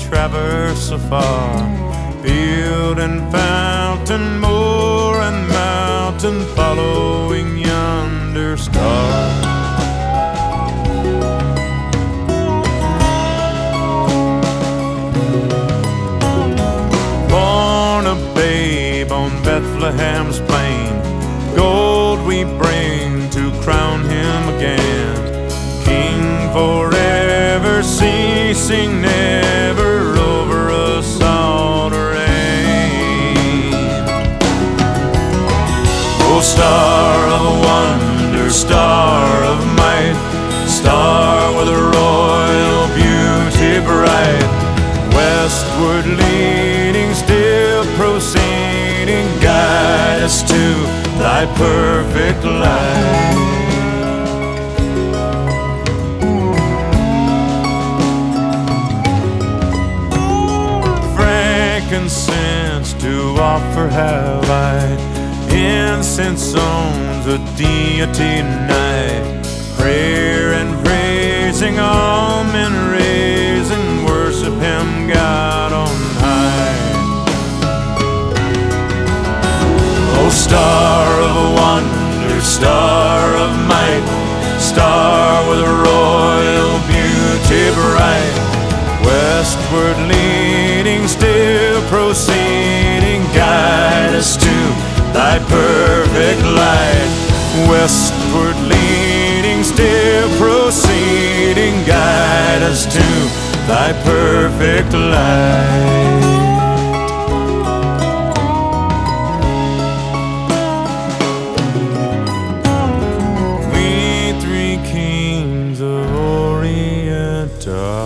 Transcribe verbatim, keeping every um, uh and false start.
traverse afar, field and fountain, moor and mountain, following yonder star. Born a babe on Bethlehem's plain, gold we bring to crown him again, King forever, ceasing never, over us all to reign. O star of wonder, star of might, star with a royal beauty bright, westward leading, still proceeding, guide us to thy perfect light. Frankincense to offer have I, incense on the deity night, prayer and praising, all men raising, worship him, God on high. O star of wonder, star of might, star with a royal beauty bright, westward leading, still proceeding, guide us to thy perfect light. Westward leading, still proceeding, guide us to thy perfect light. We three kings of Orient are